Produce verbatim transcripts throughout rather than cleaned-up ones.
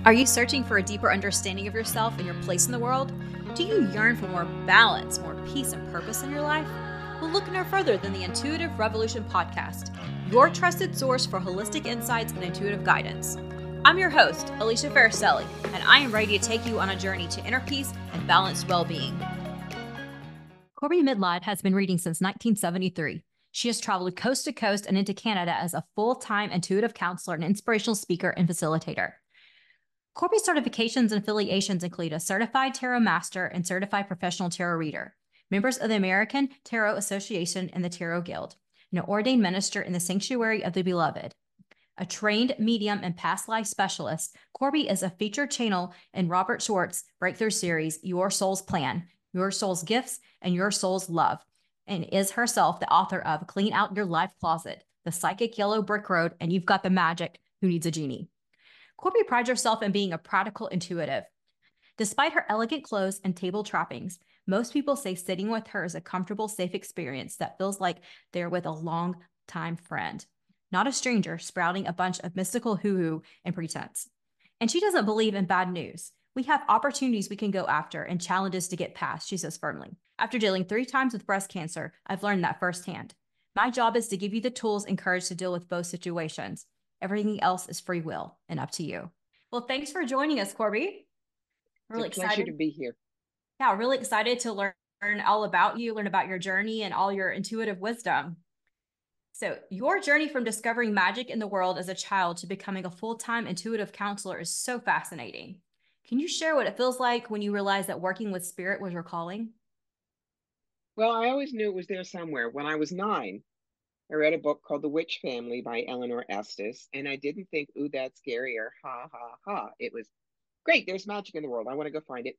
Are you searching for a deeper understanding of yourself and your place in the world? Do you yearn for more balance, more peace, and purpose in your life? Well, look no further than the Intuitive Revolution podcast, your trusted source for holistic insights and intuitive guidance. I'm your host, Alicia Faracelli, and I am ready to take you on a journey to inner peace and balanced well-being. Corby Midlide has been reading since nineteen seventy-three. She has traveled coast to coast and into Canada as a full-time intuitive counselor and inspirational speaker and facilitator. Corby's certifications and affiliations include a certified tarot master and certified professional tarot reader, members of the American Tarot Association and the Tarot Guild, and an ordained minister in the Sanctuary of the Beloved. A trained medium and past life specialist, Corby is a featured channel in Robert Schwartz's breakthrough series, Your Soul's Plan, Your Soul's Gifts, and Your Soul's Love, and is herself the author of Clean Out Your Life Closet, The Psychic Yellow Brick Road, and You've Got the Magic, Who Needs a Genie? Corby prides herself in being a practical intuitive. Despite her elegant clothes and table trappings, most people say sitting with her is a comfortable, safe experience that feels like they're with a long-time friend, not a stranger sprouting a bunch of mystical hoo-hoo and pretense. And she doesn't believe in bad news. We have opportunities we can go after and challenges to get past, she says firmly. After dealing three times with breast cancer, I've learned that firsthand. My job is to give you the tools and courage to deal with both situations. Everything else is free will and up to you. Well, thanks for joining us, Corby. Really it's a pleasure excited to be here. Yeah, really excited to learn, learn all about you, learn about your journey and all your intuitive wisdom. So your journey from discovering magic in the world as a child to becoming a full-time intuitive counselor is so fascinating. Can you share what it feels like when you realized that working with spirit was your calling? Well, I always knew it was there somewhere. When I was nine, I read a book called The Witch Family by Eleanor Estes, and I didn't think, ooh, that's scary or ha, ha, ha. It was great. There's magic in the world. I want to go find it.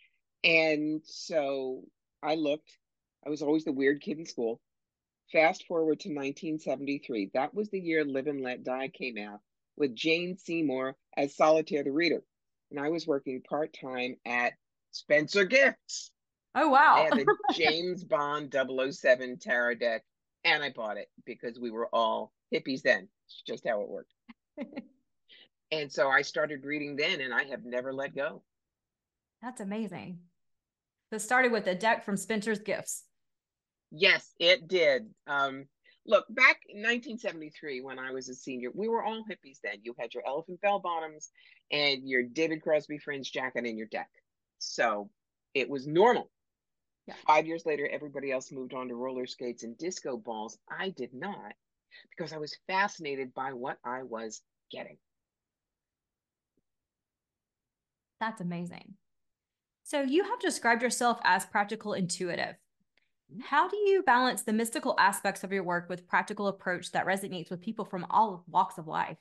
And so I looked. I was always the weird kid in school. Fast forward to nineteen seventy-three. That was the year Live and Let Die came out with Jane Seymour as Solitaire the Reader. And I was working part-time at Spencer Gifts. Oh, They wow. had the James Bond double oh seven tarot deck, and I bought it because we were all hippies then. It's just how it worked. And so I started reading then, and I have never let go. That's amazing. This started with a deck from Spencer's Gifts. Yes, it did. Um, look, back in nineteen seventy-three, when I was a senior, we were all hippies then. You had your elephant bell bottoms and your David Crosby fringe jacket in your deck. So it was normal. Yeah. Five years later, everybody else moved on to roller skates and disco balls. I did not because I was fascinated by what I was getting. That's amazing. So you have described yourself as practical intuitive. How do you balance the mystical aspects of your work with practical approach that resonates with people from all walks of life?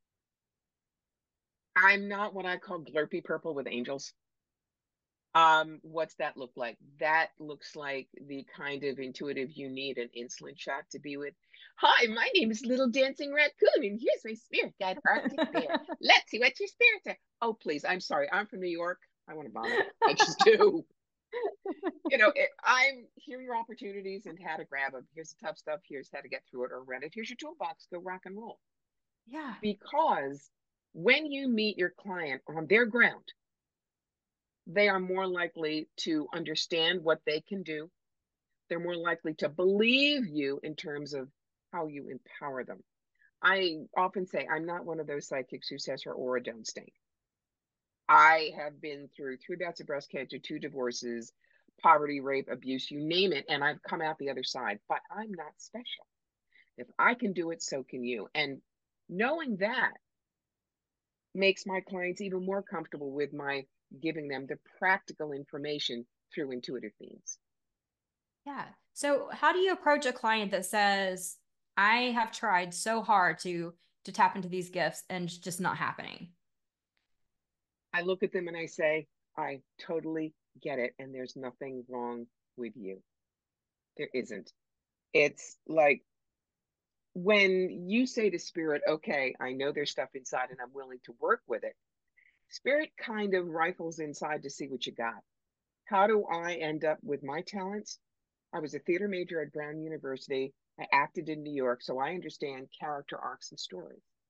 I'm not what I call glurpy purple with angels. Um, what's that look like? That looks like the kind of intuitive you need an insulin shot to be with. Hi, my name is Little Dancing Raccoon, and here's my spirit guide, Arctic Bear. Let's see what your spirits are. Oh, please, I'm sorry. I'm from New York. I want to vomit. I just do. You know, it, I'm here are your opportunities and how to grab them. Here's the tough stuff. Here's how to get through it or rent it. Here's your toolbox. Go rock and roll. Yeah. Because when you meet your client on their ground, they are more likely to understand what they can do. They're more likely to believe you in terms of how you empower them. I often say I'm not one of those psychics who says her aura don't stink. I have been through three bouts of breast cancer, two divorces, poverty, rape, abuse, you name it, and I've come out the other side, but I'm not special. If I can do it, so can you. And knowing that makes my clients even more comfortable with my giving them the practical information through intuitive means. Yeah. So how do you approach a client that says, I have tried so hard to to tap into these gifts and it's just not happening? I look at them and I say, I totally get it, and there's nothing wrong with you. There isn't. It's like when you say to spirit, okay, I know there's stuff inside and I'm willing to work with it, spirit kind of rifles inside to see what you got. How do I end up with my talents? I was a theater major at Brown University. I acted in New York, so I understand character arcs and stories.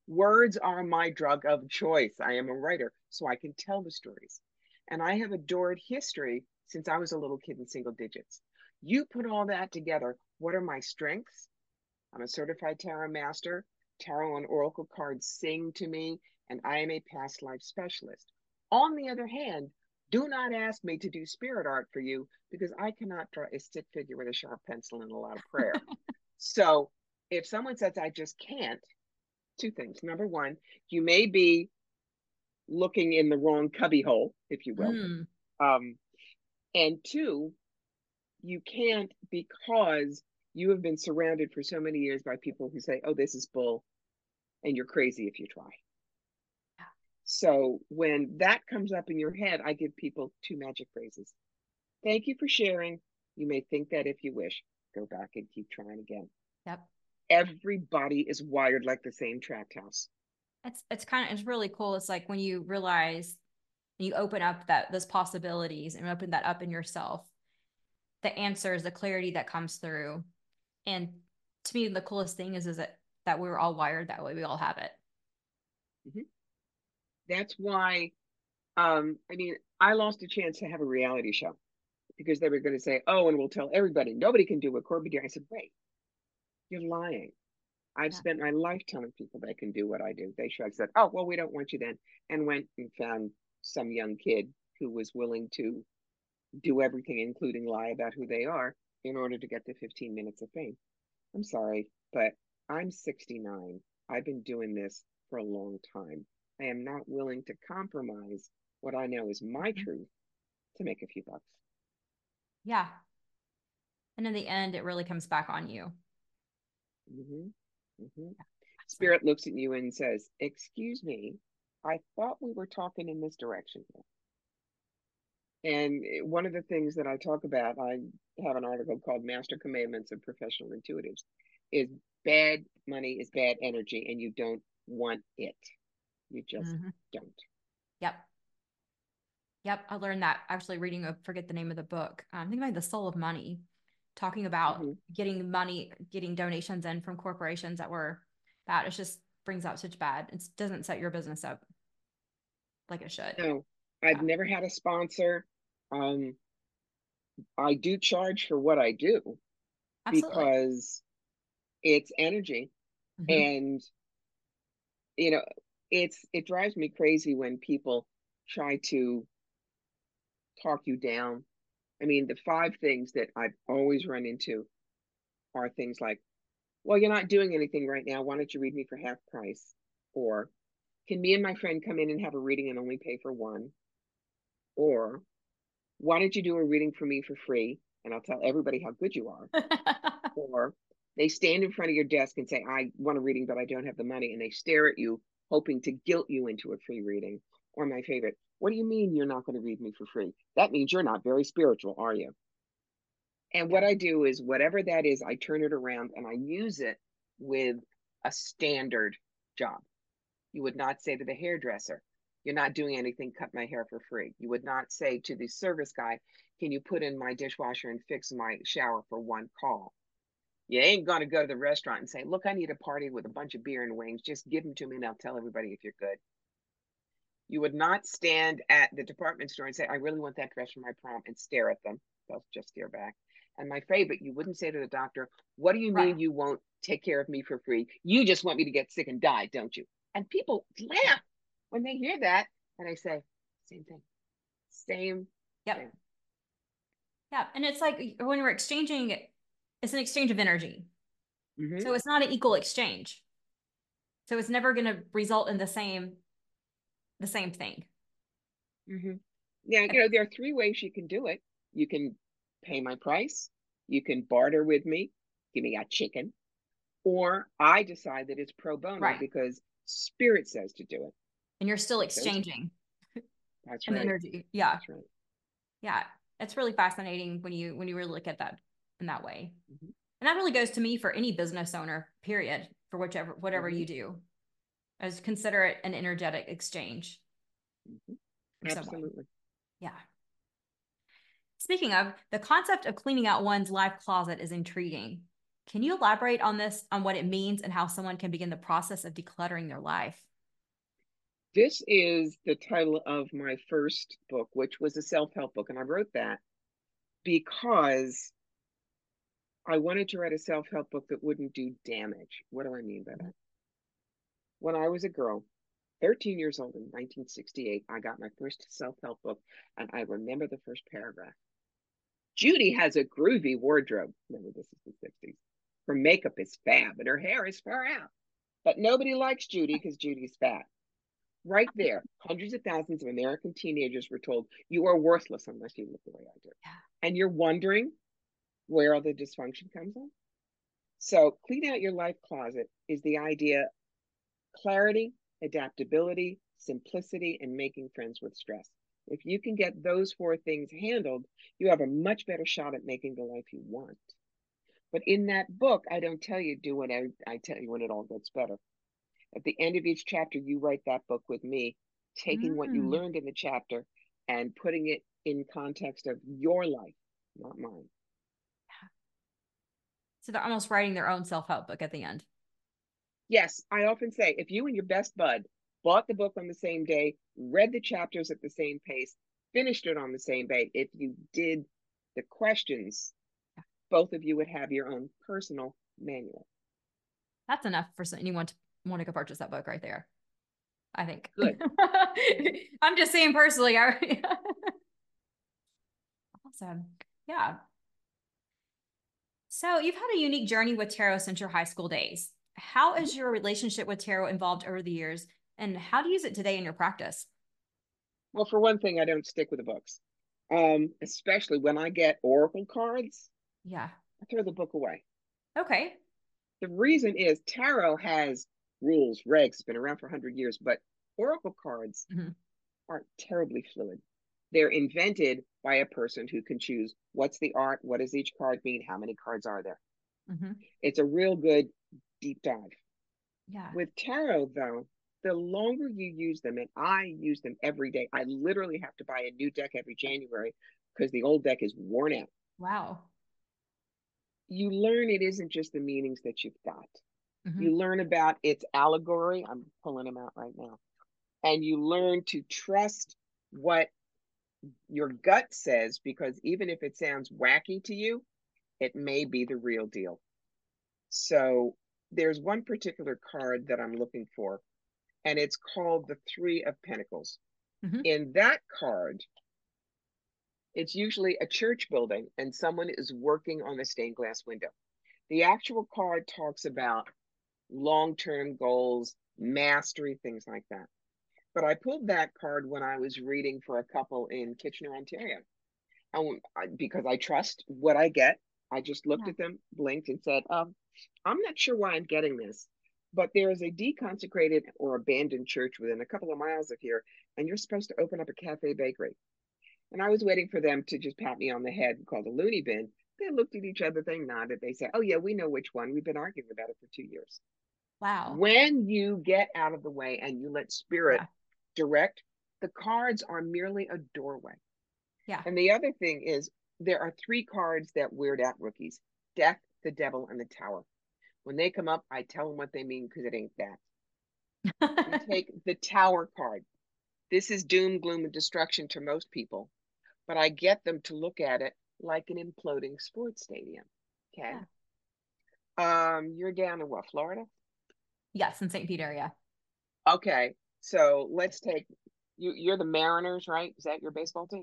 Words are my drug of choice. I am a writer, so I can tell the stories. And I have adored history since I was a little kid in single digits. You put all that together. What are my strengths? I'm a certified tarot master. Tarot and oracle cards sing to me, and I am a past life specialist. On the other hand, do not ask me to do spirit art for you because I cannot draw a stick figure with a sharp pencil and a lot of prayer. So if someone says I just can't, two things. Number one, you may be looking in the wrong cubby hole, if you will. Mm. Um, and two, you can't because you have been surrounded for so many years by people who say, oh, this is bull, and you're crazy if you try. So when that comes up in your head, I give people two magic phrases. Thank you for sharing. You may think that if you wish. Go back and keep trying again. Yep. Everybody is wired like the same tract house. It's it's kind of it's really cool. It's like when you realize you open up that those possibilities and open that up in yourself, the answers, the clarity that comes through. And to me, the coolest thing is is that that we're all wired that way. We all have it. Mm-hmm. That's why, um, I mean, I lost a chance to have a reality show because they were going to say, oh, and we'll tell everybody, nobody can do what Corby did. I said, wait, you're lying. I've Yeah. spent my life telling people they can do what I do. They shrugged, said, oh, well, we don't want you then, and went and found some young kid who was willing to do everything, including lie about who they are, in order to get the fifteen minutes of fame. I'm sorry, but I'm sixty-nine. I've been doing this for a long time. I am not willing to compromise what I know is my Mhm. truth to make a few bucks. Yeah. And in the end, it really comes back on you. Mm-hmm. Mm-hmm. Yeah, Spirit looks at you and says, excuse me, I thought we were talking in this direction. And one of the things that I talk about, I have an article called Master Commandments of Professional Intuitives, is bad money is bad energy and you don't want it. You just mm-hmm. don't. Yep. Yep. I learned that actually reading, I forget the name of the book. Um, I think about The Soul of Money, talking about Mm-hmm. getting money, getting donations in from corporations that were bad. It just brings out such bad. It doesn't set your business up like it should. No, I've Yeah. never had a sponsor. Um, I do charge for what I do Absolutely. because it's energy. Mm-hmm. And, you know, it's it drives me crazy when people try to talk you down. I mean, the five things that I've always run into are things like, well, you're not doing anything right now. Why don't you read me for half price? Or can me and my friend come in and have a reading and only pay for one? Or why don't you do a reading for me for free? And I'll tell everybody how good you are. Or they stand in front of your desk and say, I want a reading, but I don't have the money. And they stare at you, hoping to guilt you into a free reading. Or my favorite, what do you mean you're not going to read me for free? That means you're not very spiritual, are you? And Yeah. what I do is whatever that is, I turn it around and I use it with a standard job. You would not say to the hairdresser, you're not doing anything, cut my hair for free. You would not say to the service guy, can you put in my dishwasher and fix my shower for one call? You ain't going to go to the restaurant and say, look, I need a party with a bunch of beer and wings. Just give them to me and I'll tell everybody if you're good. You would not stand at the department store and say, I really want that dress for my prom and stare at them. They'll just stare back. And my favorite, you wouldn't say to the doctor, what do you Right. mean you won't take care of me for free? You just want me to get sick and die, don't you? And people laugh when they hear that. And I say, same thing. Same Yep. thing. Yeah. And it's like when we're exchanging, it's an exchange of energy. Mm-hmm. So it's not an equal exchange. So it's never going to result in the same, the same thing. Mm-hmm. Now, you know, there are three ways you can do it. You can pay my price. You can barter with me, give me a chicken, or I decide that it's pro bono Right. because spirit says to do it. And you're still Like those, exchanging that's an right. energy. Yeah. That's right. Yeah. It's really fascinating when you, when you really look at that in that way. Mm-hmm. And that really goes to me for any business owner, period, for whichever, whatever Mm-hmm. you do, as consider it an energetic exchange. Mm-hmm. Absolutely. Yeah. Speaking of, the concept of cleaning out one's life closet is intriguing. Can you elaborate on this, on what it means and how someone can begin the process of decluttering their life? This is the title of my first book, which was a self-help book. And I wrote that because I wanted to write a self-help book that wouldn't do damage. What do I mean by that? When I was a girl, thirteen years old in nineteen sixty-eight, I got my first self-help book, and I remember the first paragraph. Judy has a groovy wardrobe. Remember, this is the sixties. Her makeup is fab, and her hair is far out. But nobody likes Judy because Judy's fat. Right there, hundreds of thousands of American teenagers were told, you are worthless unless you look the way I do. Yeah. And you're wondering where all the dysfunction comes from? So clean out your life closet is the idea: clarity, adaptability, simplicity, and making friends with stress. If you can get those four things handled, you have a much better shot at making the life you want. But in that book, I don't tell you do what I, I tell you when it all gets better. At the end of each chapter, you write that book with me, taking what you Mm. learned in the chapter and putting it in context of your life, not mine. So they're almost writing their own self-help book at the end. Yes, I often say, if you and your best bud bought the book on the same day, read the chapters at the same pace, finished it on the same day, if you did the questions, both of you would have your own personal manual. That's enough for anyone to want to go purchase that book right there, I think. Good. I'm just saying personally. I... Awesome. Yeah. So you've had a unique journey with tarot since your high school days. How is your relationship with tarot evolved over the years, and how do you use it today in your practice? Well, for one thing, I don't stick with the books, um, especially when I get oracle cards. Yeah. I throw the book away. Okay. The reason is tarot has rules, regs, it's been around for one hundred years, but oracle cards mm-hmm. are terribly fluid. They're invented by a person who can choose what's the art, what does each card mean, how many cards are there. Mm-hmm. It's a real good deep dive. Yeah. With tarot, though, the longer you use them, and I use them every day, I literally have to buy a new deck every January because the old deck is worn out. Wow. You learn it isn't just the meanings that you've got. Mm-hmm. You learn about its allegory. I'm pulling them out right now. And you learn to trust what your gut says, because even if it sounds wacky to you, it may be the real deal. So there's one particular card that I'm looking for, and it's called the Three of Pentacles. Mm-hmm. In that card, it's usually a church building and someone is working on a stained glass window. The actual card talks about long-term goals, mastery, things like that. But I pulled that card when I was reading for a couple in Kitchener, Ontario. And because I trust what I get, I just looked yeah. at them, blinked, and said, um, I'm not sure why I'm getting this, but there is a deconsecrated or abandoned church within a couple of miles of here, and you're supposed to open up a cafe bakery. And I was waiting for them to just pat me on the head and call the loony bin. They looked at each other, they nodded, they said, oh yeah, we know which one. We've been arguing about it for two years. Wow. When you get out of the way and you let spirit yeah. direct, the cards are merely a doorway. Yeah. And the other thing is, there are three cards that weird out rookies: Death, the Devil, and the Tower. When they come up, I tell them what they mean because it ain't that. You take the Tower card. This is doom, gloom, and destruction to most people, but I get them to look at it like an imploding sports stadium. Okay. Yeah. Um, you're down in what, Florida? Yes, in Saint Pete area. Okay, so let's take you. You're the Mariners, right? Is that your baseball team?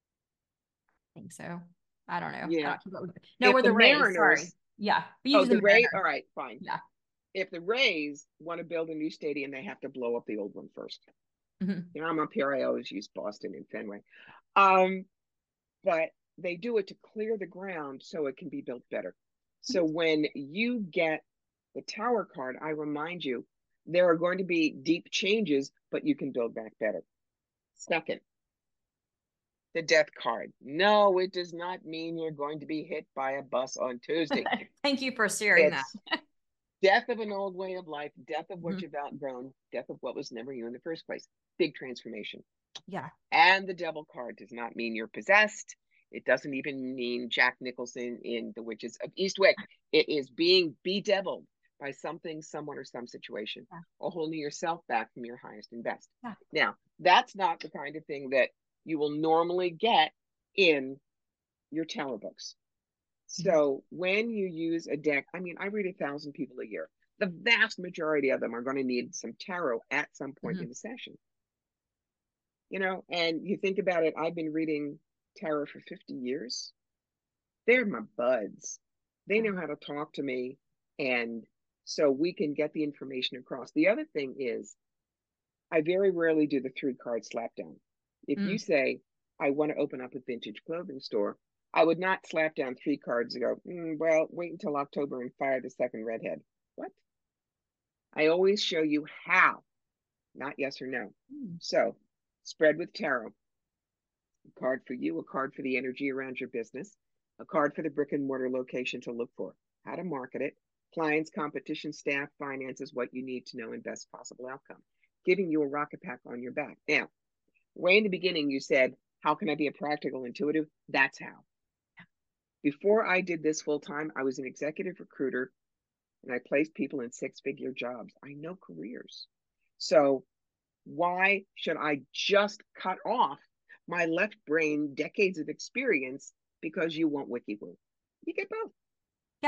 I think so. I don't know. Yeah. Don't no, if we're the, the Rays. Mariners, Sorry. Yeah. Oh, the, the Rays. All right, fine. Yeah. If the Rays want to build a new stadium, they have to blow up the old one first. Mm-hmm. You know, I'm up here. I always use Boston and Fenway. Um, but they do it to clear the ground so it can be built better. So mm-hmm. when you get the Tower card, I remind you, there are going to be deep changes, but you can build back better. Second, the Death card. No, it does not mean you're going to be hit by a bus on Tuesday. Thank you for sharing it's that. Death of an old way of life, death of what mm-hmm. you've outgrown, death of what was never you in the first place. Big transformation. Yeah. And the Devil card does not mean you're possessed. It doesn't even mean Jack Nicholson in The Witches of Eastwick. It is being bedeviled by something, someone, or some situation, Yeah. or holding yourself back from your highest and best. Yeah. Now, that's not the kind of thing that you will normally get in your tarot books. So mm-hmm. when you use a deck, I mean, I read a thousand people a year. The vast majority of them are going to need some tarot at some point mm-hmm. in the session. You know, and you think about it, I've been reading tarot for fifty years. They're my buds. They know how to talk to me, and so we can get the information across. The other thing is, I very rarely do the three card slap down. If mm. you say, I want to open up a vintage clothing store, I would not slap down three cards and go, mm, well, wait until October and fire the second redhead. What? I always show you how, not yes or no. Mm. So, spread with tarot. A card for you, a card for the energy around your business, a card for the brick and mortar location to look for, how to market it, clients, competition, staff, finances, what you need to know, and best possible outcome, giving you a rocket pack on your back. Now, way in the beginning, you said, how can I be a practical intuitive? That's how. Before I did this full time, I was an executive recruiter and I placed people in six figure jobs. I know careers. So why should I just cut off my left brain decades of experience because you want WikiWoo? You get both. Yeah.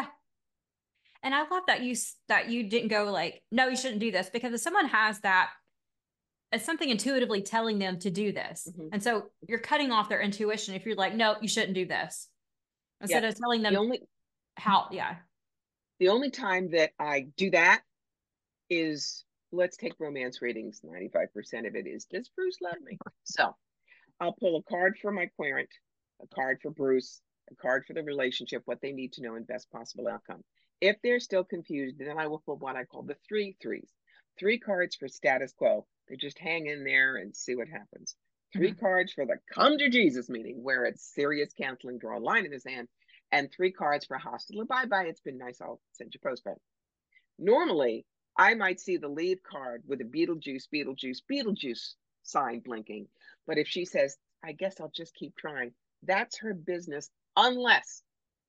And I love that you that you didn't go like, no, you shouldn't do this, because if someone has that, it's something intuitively telling them to do this. Mm-hmm. And so you're cutting off their intuition if you're like, no, you shouldn't do this. Instead yeah. of telling them the only, how, yeah. The only time that I do that is, let's take romance readings. ninety-five percent of it is, does Bruce love me? So I'll pull a card for my parent, a card for Bruce, a card for the relationship, what they need to know, and best possible outcome. If they're still confused, then I will pull what I call the three threes. Three cards for status quo. They just hang in there and see what happens. Three mm-hmm. cards for the come to Jesus meeting, where it's serious counseling, draw a line in his hand, and three cards for hostile. Bye-bye, it's been nice, I'll send you a postcard. Normally, I might see the leave card with a Beetlejuice, Beetlejuice, Beetlejuice sign blinking. But if she says, I guess I'll just keep trying, that's her business, unless,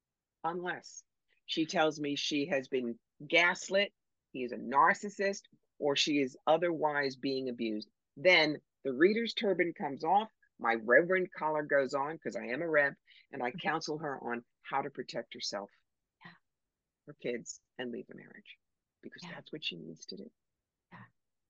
unless she tells me she has been gaslit, he is a narcissist, or she is otherwise being abused. Then the reader's turban comes off, my reverend collar goes on, because I am a rev, and I counsel her on how to protect herself, yeah. her kids, and leave the marriage, because yeah. that's what she needs to do. Yeah.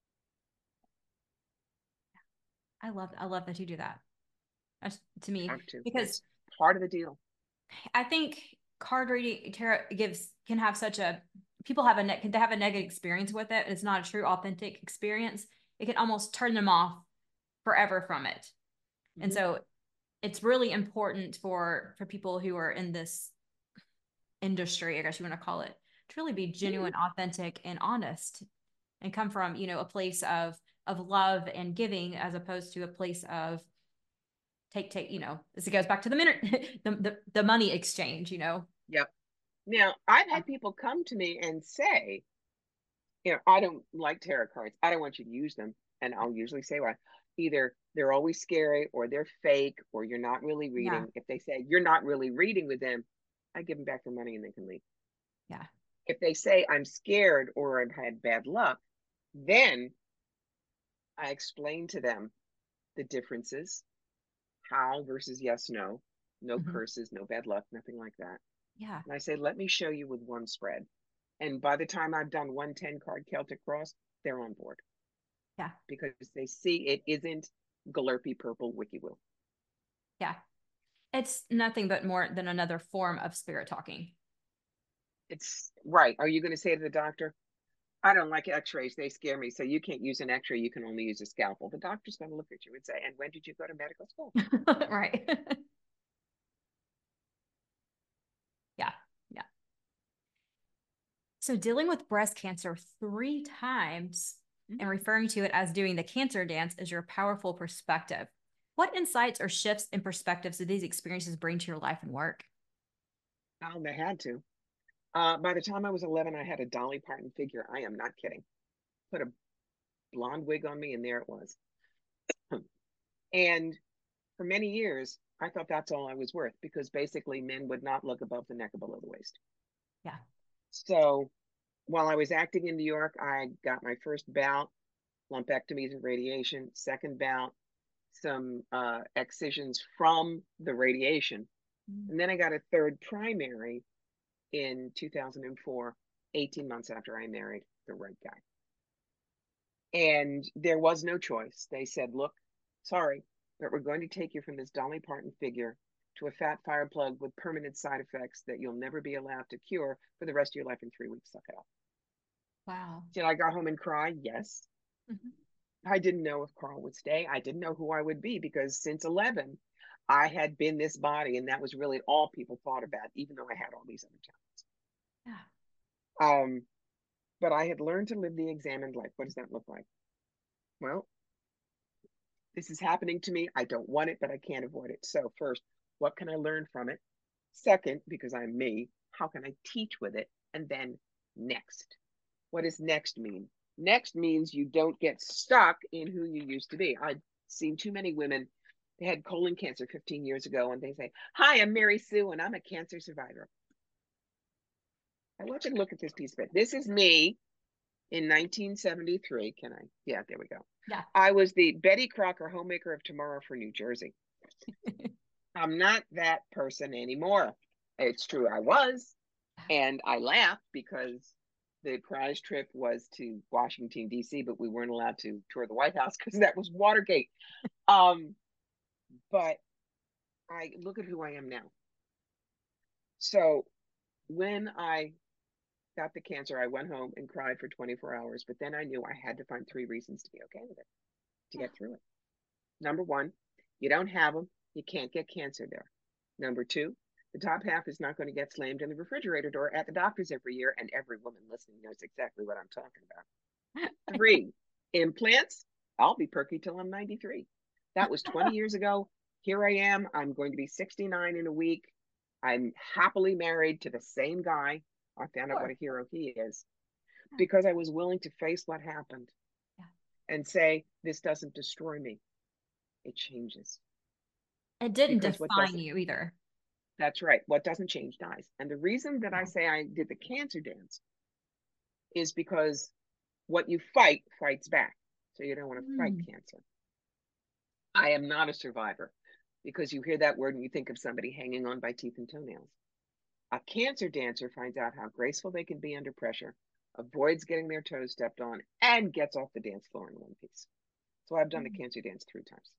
I love, I love that you do that. That's, to me, to. because it's part of the deal. I think card reading tarot gives can have such a people have a ne- can have a negative experience with it. It's not a true, authentic experience. It can almost turn them off forever from it. Mm-hmm. And so, it's really important for for people who are in this industry, I guess you want to call it, to really be genuine, mm-hmm. authentic, and honest, and come from, you know, a place of of love and giving, as opposed to a place of take take. You know, this goes back to the minute the, the the money exchange. You know. Yep. Now, I've had people come to me and say, you know, I don't like tarot cards. I don't want you to use them, and I'll usually say why. Either they're always scary, or they're fake, or you're not really reading. Yeah. If they say you're not really reading with them, I give them back their money and they can leave. Yeah. If they say I'm scared or I've had bad luck, then I explain to them the differences, how versus yes, no, no mm-hmm. curses, no bad luck, nothing like that. Yeah. And I say, let me show you with one spread. And by the time I've done one ten card Celtic cross, they're on board. Yeah. Because they see it isn't galurpy purple WikiWoo. Yeah. It's nothing but more than another form of spirit talking. It's right. Are you going to say to the doctor, I don't like x-rays, they scare me, so you can't use an x-ray, you can only use a scalpel? The doctor's going to look at you and say, and when did you go to medical school? Right. Yeah. Yeah. So dealing with breast cancer three times and referring to it as doing the cancer dance is your powerful perspective. What insights or shifts in perspectives did these experiences bring to your life and work? Oh, they had to. Uh, by the time I was eleven, I had a Dolly Parton figure. I am not kidding. Put a blonde wig on me, and there it was. And for many years, I thought that's all I was worth, because basically men would not look above the neck or below the waist. Yeah. So while I was acting in New York, I got my first bout, lumpectomies and radiation, second bout, some uh, excisions from the radiation. Mm. And then I got a third primary in two thousand four, eighteen months after I married the right guy. And there was no choice. They said, look, sorry, but we're going to take you from this Dolly Parton figure to a fat fire plug with permanent side effects that you'll never be allowed to cure for the rest of your life in three weeks. Suck it up. Wow. Did I go home and cry? Yes. Mm-hmm. I didn't know if Carl would stay. I didn't know who I would be, because since eleven, I had been this body, and that was really all people thought about, even though I had all these other talents. Yeah. Um, but I had learned to live the examined life. What does that look like? Well, this is happening to me. I don't want it, but I can't avoid it. So first, what can I learn from it? Second, because I'm me, how can I teach with it? And then next. What does next mean? Next means you don't get stuck in who you used to be. I've seen too many women, they had colon cancer fifteen years ago, and they say, hi, I'm Mary Sue, and I'm a cancer survivor. I want you to look at this piece of it. This is me in nineteen seventy-three. Can I? Yeah, there we go. Yeah. I was the Betty Crocker homemaker of tomorrow for New Jersey. I'm not that person anymore. It's true, I was. And I laugh because the prize trip was to Washington, D C, but we weren't allowed to tour the White House because that was Watergate. Um, but I look at who I am now. So when I got the cancer, I went home and cried for twenty-four hours, but then I knew I had to find three reasons to be okay with it, to get through it. Number one, you don't have them, you can't get cancer there. Number two, the top half is not going to get slammed in the refrigerator door at the doctor's every year, and every woman listening knows exactly what I'm talking about. Three, implants, I'll be perky till I'm ninety-three. That was twenty years ago. Here I am. I'm going to be sixty-nine in a week. I'm happily married to the same guy. I found out what a hero he is, because I was willing to face what happened yeah. and say, this doesn't destroy me. It changes. It didn't because define you either. That's right. What doesn't change dies. And the reason that I say I did the cancer dance is because what you fight fights back. So you don't want to mm. fight cancer. I am not a survivor, because you hear that word and you think of somebody hanging on by teeth and toenails. A cancer dancer finds out how graceful they can be under pressure, avoids getting their toes stepped on, and gets off the dance floor in one piece. So I've done mm. the cancer dance three times.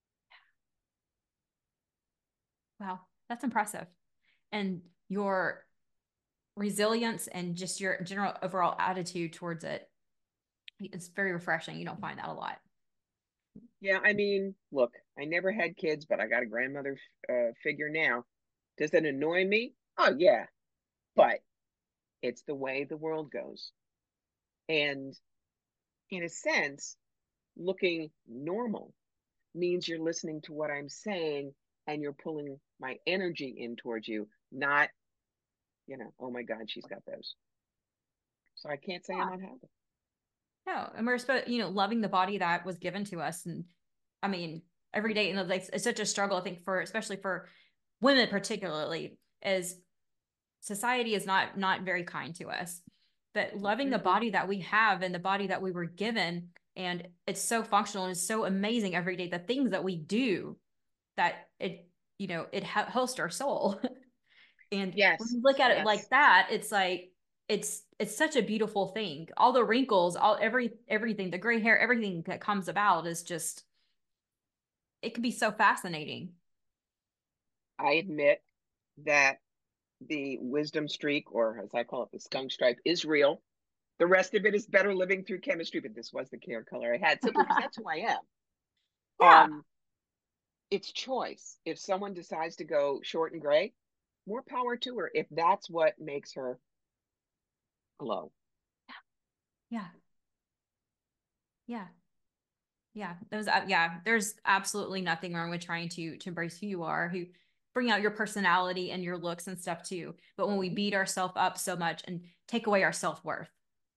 Wow, that's impressive. And your resilience and just your general overall attitude towards it, it's very refreshing. You don't find that a lot. Yeah, I mean, look, I never had kids, but I got a grandmother uh, figure now. Does that annoy me? Oh, yeah. But it's the way the world goes. And in a sense, looking normal means you're listening to what I'm saying and you're pulling my energy in towards you, not, you know, oh my God, she's got those. So I can't say yeah. I'm not happy. No, and we're supposed, you know, loving the body that was given to us. And I mean, every day, you know, like it's such a struggle, I think, for, especially for women particularly, as society is not, not very kind to us, but loving mm-hmm. the body that we have and the body that we were given. And it's so functional and it's so amazing every day, the things that we do, that it, you know, it hosts our soul. And yes, when you look at yes. it like that, it's like, it's, it's such a beautiful thing. All the wrinkles, all, every, everything, the gray hair, everything that comes about is just, it can be so fascinating. I admit that the wisdom streak, or as I call it, the skunk stripe, is real. The rest of it is better living through chemistry, but this was the hair color I had, simply because that's who I am. Yeah. Um, it's choice. If someone decides to go short and gray, more power to her, if that's what makes her glow. Yeah. Yeah. Yeah. Those, uh, yeah. There's absolutely nothing wrong with trying to, to embrace who you are, who bring out your personality and your looks and stuff too. But when we beat ourselves up so much and take away our self-worth.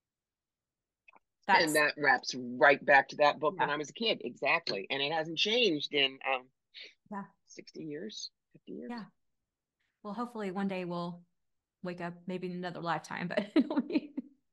And that wraps right back to that book yeah. when I was a kid. Exactly. And it hasn't changed in um, Yeah. sixty years, fifty years. Yeah. Well, hopefully one day we'll wake up, maybe in another lifetime, but it'll be,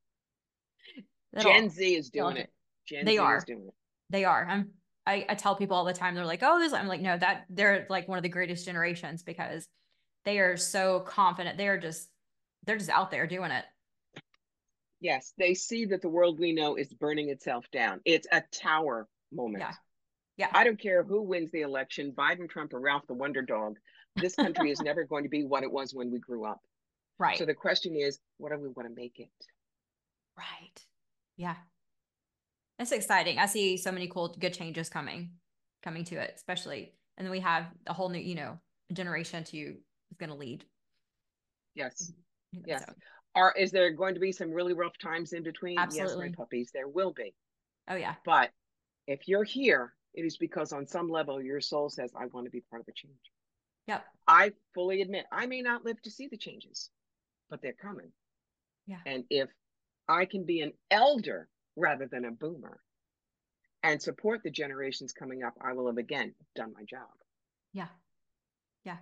Gen it'll Z is feel doing like it. it. Gen They Z is are. doing it. They are. I'm I, I tell people all the time, they're like, oh, this, I'm like, no, that they're like one of the greatest generations because they are so confident. They are just, they're just out there doing it. Yes, they see that the world we know is burning itself down. It's a tower moment. Yeah. Yeah. I don't care who wins the election, Biden, Trump, or Ralph the Wonder Dog. This country is never going to be what it was when we grew up. Right. So the question is, what do we want to make it? Right. Yeah. It's exciting. I see so many cool, good changes coming, coming to it, especially. And then we have a whole new, you know, generation to is going to lead. Yes. You know, Yes. so. Are is there going to be some really rough times in between? Absolutely. Yes, my puppies, there will be. Oh yeah. But if you're here, it is because on some level your soul says, I want to be part of the change. Yep. I fully admit I may not live to see the changes, but they're coming. Yeah. And if I can be an elder rather than a boomer and support the generations coming up, I will have again done my job. Yeah. Yeah.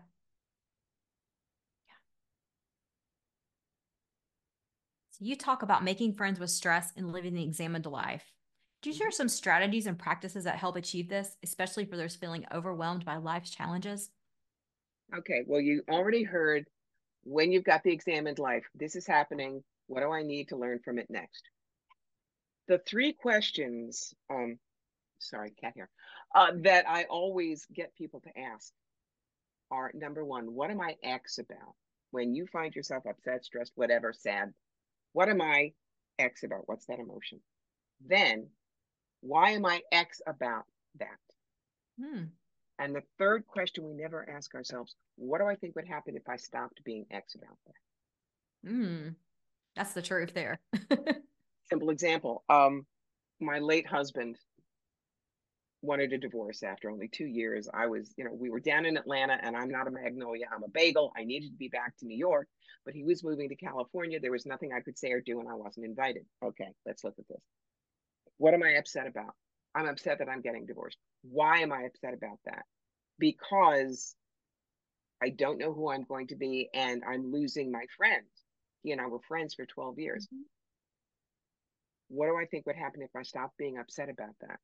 So you talk about making friends with stress and living the examined life. Do you share some strategies and practices that help achieve this, especially for those feeling overwhelmed by life's challenges? Okay, well, you already heard when you've got the examined life, this is happening. What do I need to learn from it next? The three questions, um, sorry, cat here, uh, that I always get people to ask are number one, what am I X about? When you find yourself upset, stressed, whatever, sad, what am I X about? What's that emotion? Then, why am I X about that? Hmm. And the third question we never ask ourselves, what do I think would happen if I stopped being X about that? Hmm. That's the truth there. Simple example. Um, my late husband wanted a divorce after only two years. I was, you know, we were down in Atlanta and I'm not a magnolia, I'm a bagel. I needed to be back to New York, but he was moving to California. There was nothing I could say or do and I wasn't invited. Okay, let's look at this. What am I upset about? I'm upset that I'm getting divorced. Why am I upset about that? Because I don't know who I'm going to be and I'm losing my friend. He and I were friends for twelve years. Mm-hmm. What do I think would happen if I stopped being upset about that?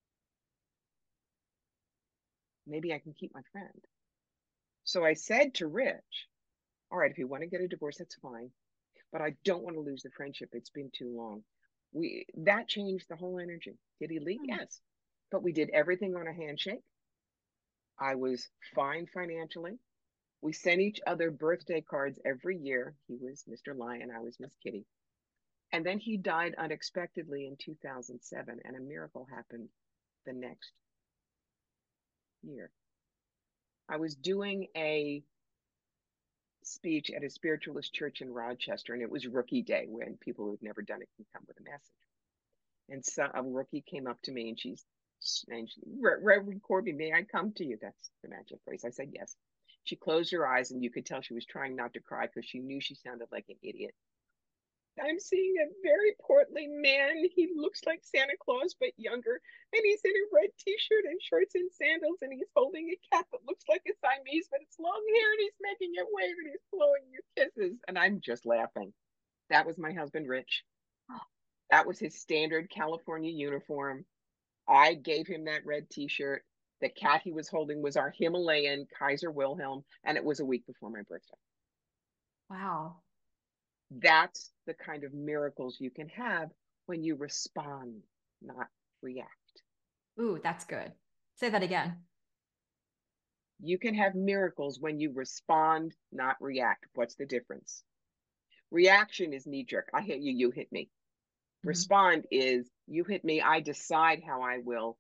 Maybe I can keep my friend. So I said to Rich, all right, if you want to get a divorce, that's fine, but I don't want to lose the friendship. It's been too long. We that changed the whole energy. Did he leave? Mm-hmm. Yes. But we did everything on a handshake. I was fine financially. We sent each other birthday cards every year. He was Mister Lion, I was Miss Kitty. And then he died unexpectedly in two thousand seven, and a miracle happened the next year. I was doing a speech at a spiritualist church in Rochester, and it was rookie day when people who've never done it can come with a message. And so a rookie came up to me and she's, and she, Reverend Corby, may I come to you? That's the magic phrase. I said, yes. She closed her eyes and you could tell she was trying not to cry because she knew she sounded like an idiot. I'm seeing a very portly man. He looks like Santa Claus, but younger. And he's in a red t-shirt and shorts and sandals. And he's holding a cat that looks like a Siamese, but it's long hair. And he's making it wave and he's blowing you kisses. And I'm just laughing. That was my husband, Rich. That was his standard California uniform. I gave him that red t-shirt. The cat he was holding was our Himalayan Kaiser Wilhelm. And it was a week before my birthday. Wow. That's the kind of miracles you can have when you respond, not react. Ooh, that's good. Say that again. You can have miracles when you respond, not react. What's the difference? Reaction is knee jerk. I hit you, you hit me. Mm-hmm. Respond is you hit me, I decide how I will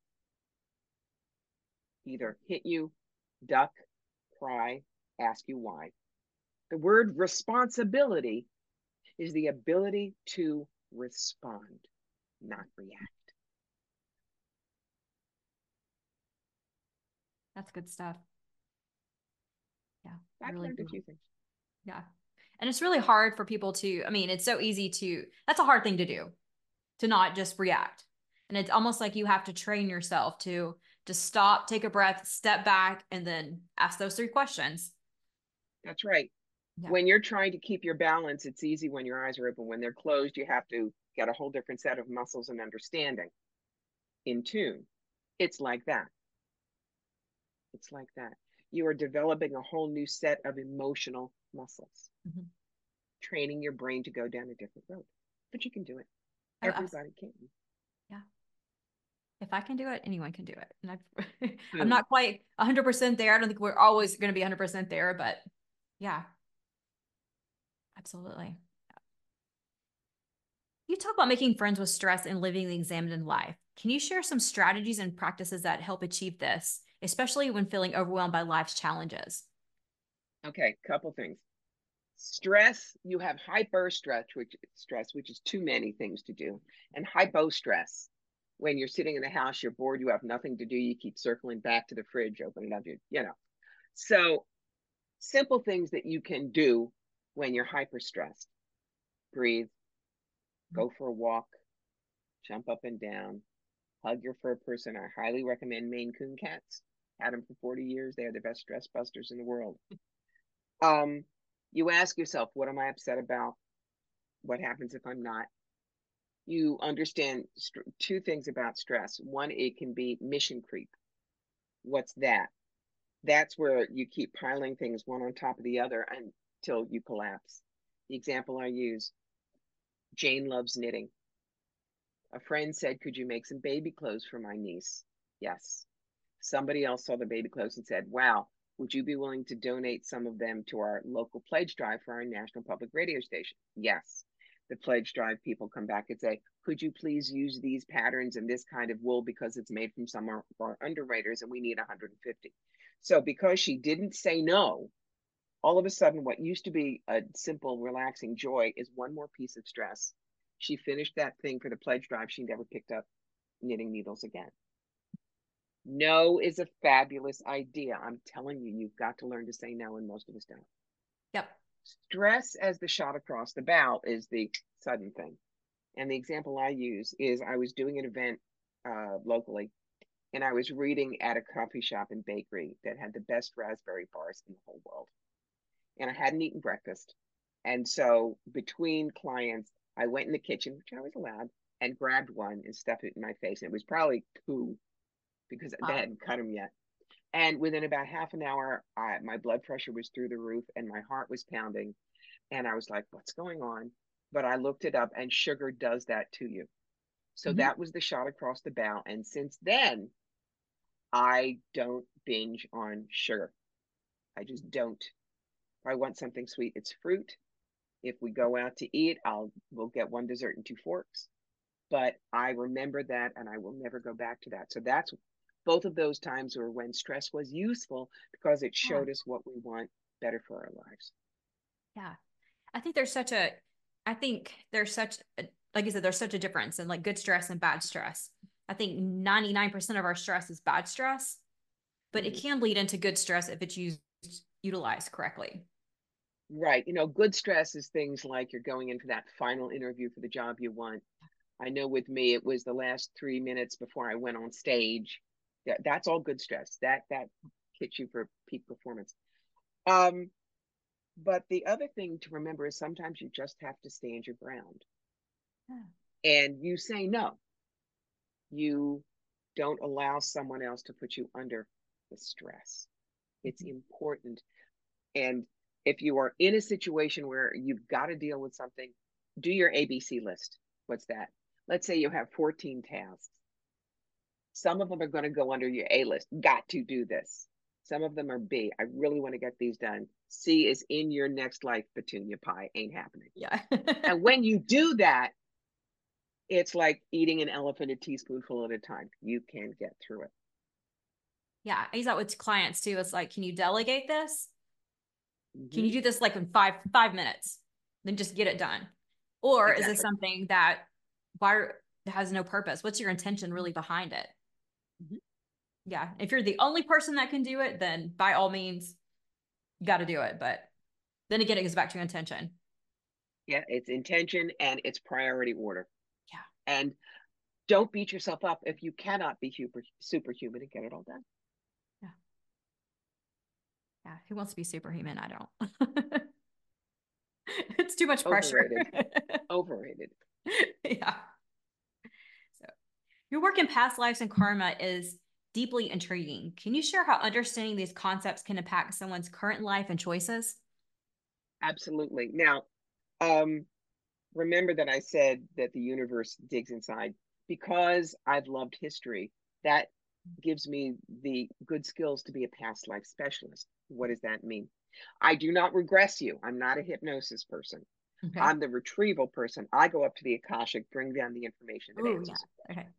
either hit you, duck, cry, ask you why. The word responsibility is the ability to respond, not react. That's good stuff. Yeah. I've really learned cool. a few things. Yeah. And it's really hard for people to, I mean, it's so easy to, that's a hard thing to do, to not just react. And it's almost like you have to train yourself to Just stop, take a breath, step back, and then ask those three questions. That's right. Yeah. When you're trying to keep your balance, it's easy when your eyes are open. When they're closed, you have to get a whole different set of muscles and understanding in tune. It's like that. It's like that. You are developing a whole new set of emotional muscles, mm-hmm. training your brain to go down a different road. But you can do it. Oh, everybody can. Yeah. If I can do it, anyone can do it. And I've, I'm not quite one hundred percent there. I don't think we're always going to be one hundred percent there, but yeah, absolutely. You talk about making friends with stress and living the examined life. Can you share some strategies and practices that help achieve this, especially when feeling overwhelmed by life's challenges? Okay, couple things. Stress, you have hyper stress, which stress, which is too many things to do, and hypo stress. When you're sitting in the house, you're bored, you have nothing to do, you keep circling back to the fridge, open it up, you, you know. So simple things that you can do when you're hyper stressed. Breathe, go for a walk, jump up and down, hug your fur person. I highly recommend Maine Coon cats. Had them for forty years. They are the best stress busters in the world. Um, you ask yourself, what am I upset about? What happens if I'm not? You understand two things about stress. One, it can be mission creep. What's that? That's where you keep piling things one on top of the other until you collapse. The example I use, Jane loves knitting. A friend said, could you make some baby clothes for my niece? Yes. Somebody else saw the baby clothes and said, wow, would you be willing to donate some of them to our local pledge drive for our national public radio station? Yes. The pledge drive people come back and say, could you please use these patterns and this kind of wool because it's made from some of our underwriters and we need one hundred fifty. So because she didn't say no, all of a sudden what used to be a simple, relaxing joy is one more piece of stress. She finished that thing for the pledge drive. She never picked up knitting needles again. No is a fabulous idea. I'm telling you, you've got to learn to say no, and most of us don't. Yep. Stress as the shot across the bow is the sudden thing. And the example I use is I was doing an event uh, locally, and I was reading at a coffee shop and bakery that had the best raspberry bars in the whole world. And I hadn't eaten breakfast. And so between clients, I went in the kitchen, which I was allowed, and grabbed one and stuffed it in my face. And it was probably two because wow. they hadn't cut them yet. And within about half an hour, I, my blood pressure was through the roof and my heart was pounding. And I was like, what's going on? But I looked it up, and sugar does that to you. So mm-hmm. that was the shot across the bow. And since then, I don't binge on sugar. I just don't. If I want something sweet, it's fruit. If we go out to eat, I'll we'll get one dessert and two forks. But I remember that, and I will never go back to that. So that's both of those times were when stress was useful because it showed yeah. us what we want better for our lives. Yeah. I think there's such a, I think there's such, a, like you said, there's such a difference in like good stress and bad stress. I think ninety-nine percent of our stress is bad stress, but mm-hmm. it can lead into good stress if it's used, utilized correctly. Right. You know, good stress is things like you're going into that final interview for the job you want. I know with me, it was the last three minutes before I went on stage. That, that's all good stress. That, that hits you for peak performance. Um, but the other thing to remember is sometimes you just have to stand your ground. Yeah. And you say no. You don't allow someone else to put you under the stress. It's mm-hmm. important. And if you are in a situation where you've got to deal with something, do your A B C list. What's that? Let's say you have fourteen tasks. Some of them are going to go under your A list. Got to do this. Some of them are B. I really want to get these done. C is in your next life, petunia pie. Ain't happening. Yeah. And when you do that, it's like eating an elephant a teaspoonful at a time. You can get through it. Yeah. I use that with clients too. It's like, can you delegate this? Mm-hmm. Can you do this like in five, five minutes? Then just get it done. Or exactly. Is it something that why has no purpose? What's your intention really behind it? Mm-hmm. Yeah. If you're the only person that can do it, then by all means, you got to do it. But then again, it goes back to your intention. Yeah. It's intention and it's priority order. Yeah. And Don't beat yourself up if you cannot be super, superhuman and get it all done. Yeah. Yeah. Who wants to be superhuman? I don't. It's too much pressure. Overrated. Overrated. Yeah. So your work in past lives and karma is deeply intriguing. Can you share how understanding these concepts can impact someone's current life and choices? Absolutely. Now, um, remember that I said that the universe digs inside because I've loved history. That gives me the good skills to be a past life specialist. What does that mean? I do not regress you. I'm not a hypnosis person. Okay. I'm the retrieval person. I go up to the Akashic, bring down the information that Oh, yeah. answers it. Okay.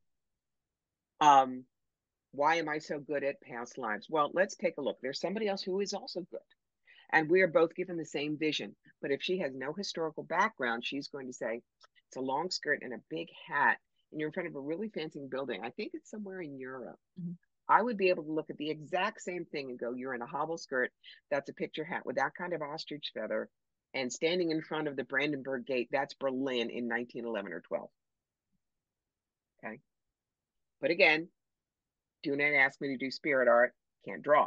Um, why am I so good at past lives? Well, let's take a look. There's somebody else who is also good. And we are both given the same vision. But if she has no historical background, she's going to say, it's a long skirt and a big hat, and you're in front of a really fancy building. I think it's somewhere in Europe. Mm-hmm. I would be able to look at the exact same thing and go, you're in a hobble skirt. That's a picture hat with that kind of ostrich feather. And standing in front of the Brandenburg Gate, that's Berlin in nineteen eleven or twelve. Okay. But again, do not ask me to do spirit art. Can't draw.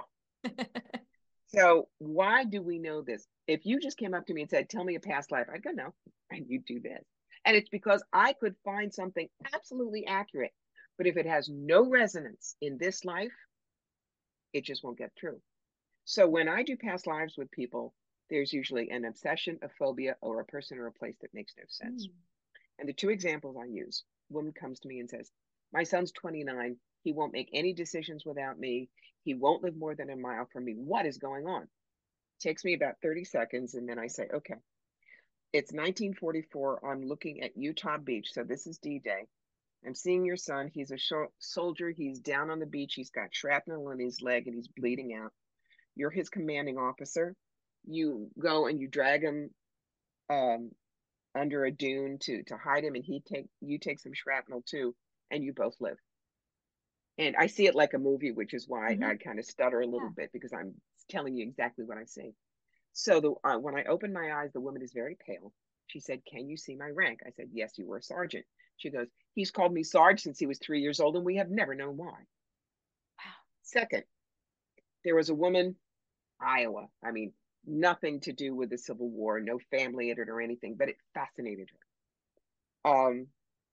So why do we know this? If you just came up to me and said, tell me a past life, I'd go, no, and you do this. And it's because I could find something absolutely accurate. But if it has no resonance in this life, it just won't get through. So when I do past lives with people, there's usually an obsession, a phobia, or a person or a place that makes no sense. Mm. And the two examples I use, a woman comes to me and says, my son's twenty-nine. He won't make any decisions without me. He won't live more than a mile from me. What is going on? It takes me about thirty seconds. And then I say, okay, it's nineteen forty-four. I'm looking at Utah Beach. So this is D-Day. I'm seeing your son. He's a sh- soldier. He's down on the beach. He's got shrapnel in his leg and he's bleeding out. You're his commanding officer. You go and you drag him um, under a dune to to hide him, and he take you take some shrapnel too, and you both live. And I see it like a movie, which is why mm-hmm. I kind of stutter a little yeah. bit because I'm telling you exactly what I see. So the uh, when I opened my eyes, the woman is very pale. She said, "Can you see my rank?" I said, "Yes, you were a sergeant." She goes, "He's called me Sarge since he was three years old, and we have never known why." Wow. Second, there was a woman, Iowa. I mean, nothing to do with the Civil War, no family in it or anything, but it fascinated her. Um,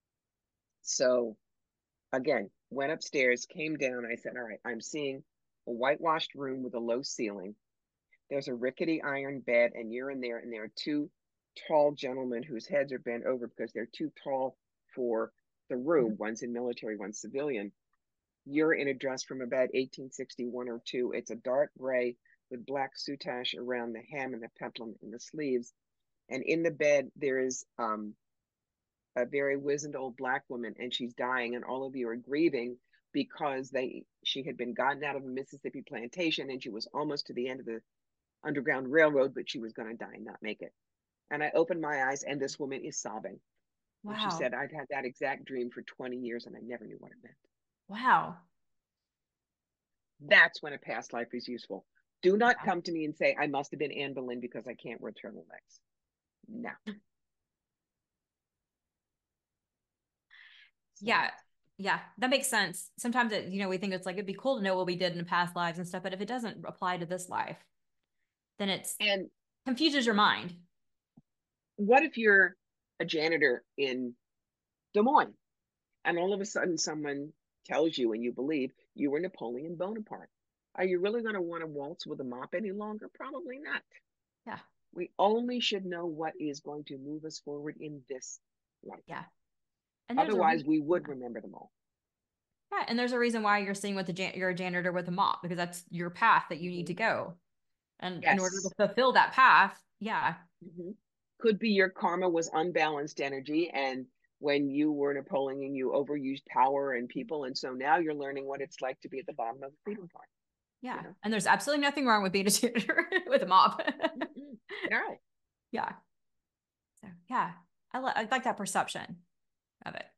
so again, went upstairs, came down. I said, all right, I'm seeing a whitewashed room with a low ceiling. There's a rickety iron bed, and you're in there, and there are two tall gentlemen whose heads are bent over because they're too tall for the room. One's in military, one's civilian. You're in a dress from about eighteen sixty-one or two. It's a dark gray with black soutache around the hem and the peplum and the sleeves. And in the bed, there is um, a very wizened old black woman, and she's dying, and all of you are grieving because they she had been gotten out of a Mississippi plantation, and she was almost to the end of the Underground Railroad, but she was going to die and not make it. And I opened my eyes, and this woman is sobbing. Wow. And she said, I'd had that exact dream for twenty years, and I never knew what it meant. Wow. That's when a past life is useful. Do not come to me and say, I must have been Anne Boleyn because I can't wear turtlenecks. No. Yeah. Yeah. That makes sense. Sometimes, it, you know, we think it's like, it'd be cool to know what we did in past lives and stuff, but if it doesn't apply to this life, then it's and confuses your mind. What if you're a janitor in Des Moines and all of a sudden someone tells you and you believe you were Napoleon Bonaparte? Are you really going to want to waltz with a mop any longer? Probably not. Yeah. We only should know what is going to move us forward in this life. Yeah. And otherwise, we would remember them all. Yeah, and there's a reason why you're seeing with the jan- you're a janitor with a mop, because that's your path that you need to go. And yes. in order to fulfill that path, yeah. Mm-hmm. Could be your karma was unbalanced energy, and when you were Napoleon, you overused power and people, and so now you're learning what it's like to be at the bottom of the freedom pond. Yeah, you know? And there's absolutely nothing wrong with being a janitor with a mop. Right. Yeah. So yeah, I, li- I like that perception of it.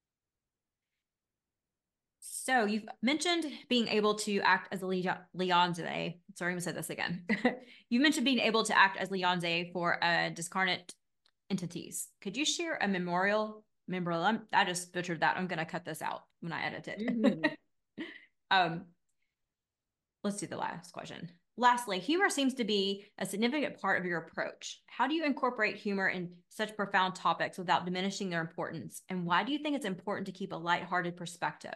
So you've mentioned being able to act as a Lionze. Sorry, I'm gonna say this again. You mentioned being able to act as Lionze for uh, discarnate entities. Could you share a memorial remember, I'm, I just butchered that. I'm going to cut this out when I edit it. Mm-hmm. um, let's do the last question. Lastly, humor seems to be a significant part of your approach. How do you incorporate humor in such profound topics without diminishing their importance? And why do you think it's important to keep a lighthearted perspective?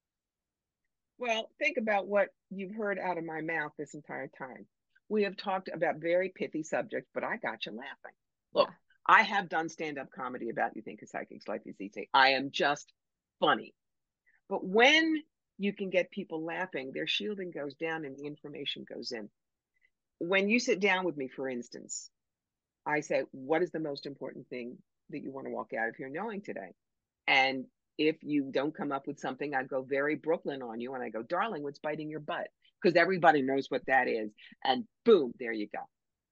Well, think about what you've heard out of my mouth this entire time. We have talked about very pithy subjects, but I got you laughing. Look, Yeah. I have done stand-up comedy about You Think a Psychic's Life is Easy. I am just funny. But when you can get people laughing, their shielding goes down and the information goes in. When you sit down with me, for instance, I say, what is the most important thing that you want to walk out of here knowing today? And if you don't come up with something, I go very Brooklyn on you and I go, darling, what's biting your butt? Because everybody knows what that is. And boom, there you go.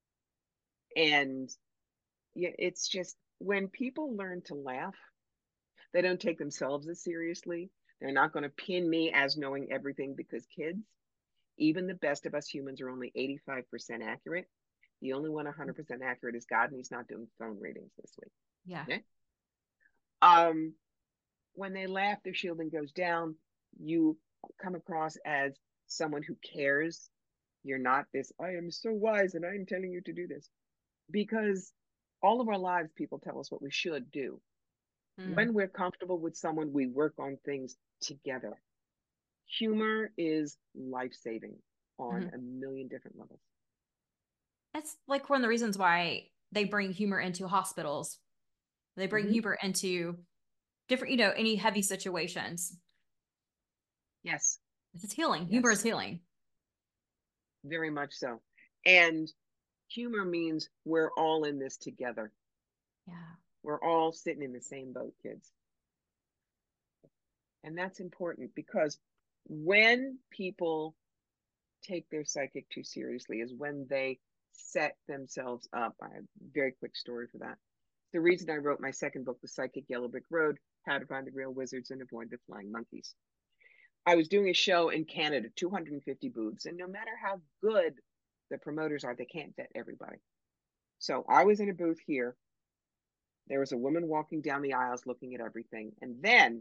And yeah, it's just when people learn to laugh, they don't take themselves as seriously. They're not going to pin me as knowing everything because kids, even the best of us humans are only eighty-five percent accurate. The only one one hundred percent accurate is God, and he's not doing phone readings this week. Yeah. Okay? Um, when they laugh, their shielding goes down. You come across as someone who cares. You're not this, I am so wise and I'm telling you to do this. Because all of our lives, people tell us what we should do. Mm. When we're comfortable with someone, we work on things together. Humor is life-saving on Mm-hmm. a million different levels. That's like one of the reasons why they bring humor into hospitals. They bring Mm-hmm. humor into different, you know, any heavy situations. Yes. It's healing. Yes. Humor is healing. Very much so. And humor means we're all in this together. Yeah. We're all sitting in the same boat, kids. And that's important because when people take their psychic too seriously is when they set themselves up. I have a very quick story for that. The reason I wrote my second book, The Psychic Yellow Brick Road, How to Find the Real Wizards and Avoid the Flying Monkeys. I was doing a show in Canada, two hundred fifty booths, and no matter how good the promoters are, they can't vet everybody. So I was in a booth here. There was a woman walking down the aisles looking at everything. And then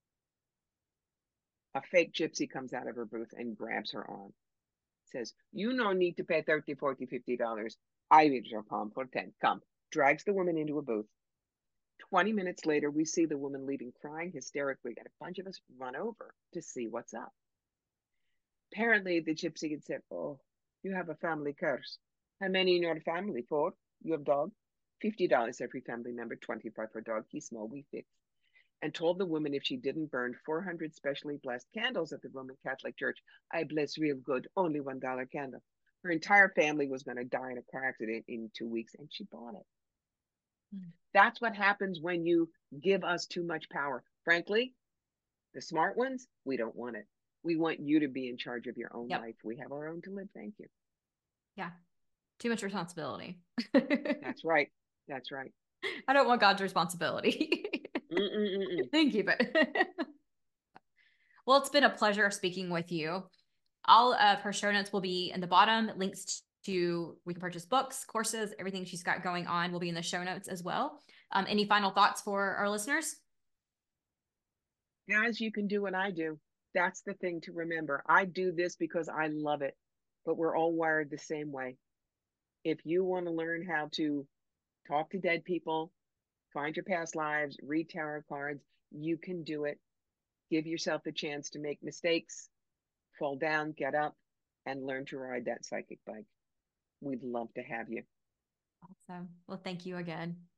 a fake gypsy comes out of her booth and grabs her arm. Says, you no need to pay thirty, forty, fifty dollars. I will your palm for ten. Come. Drags the woman into a booth. twenty minutes later, we see the woman leaving crying hysterically, and a bunch of us run over to see what's up. Apparently, the gypsy had said, oh, you have a family curse. How many in your family? Four? You have dog? fifty dollars every family member, twenty-five for dog. He's small, we fix. And told the woman if she didn't burn four hundred specially blessed candles at the Roman Catholic Church, I bless real good, only one dollar candle. Her entire family was going to die in a car accident in two weeks, and she bought it. Mm. That's what happens when you give us too much power. Frankly, the smart ones, we don't want it. We want you to be in charge of your own yep. life. We have our own to live. Thank you. Yeah. Too much responsibility. That's right. That's right. I don't want God's responsibility. Thank you, but well, it's been a pleasure speaking with you. All of her show notes will be in the bottom. Links to we can purchase books, courses, everything she's got going on will be in the show notes as well. Um, any final thoughts for our listeners? Guys, you can do what I do. That's the thing to remember. I do this because I love it, but we're all wired the same way. If you want to learn how to talk to dead people, find your past lives, read tarot cards, you can do it. Give yourself the chance to make mistakes, fall down, get up, and learn to ride that psychic bike. We'd love to have you. Awesome. Well, thank you again.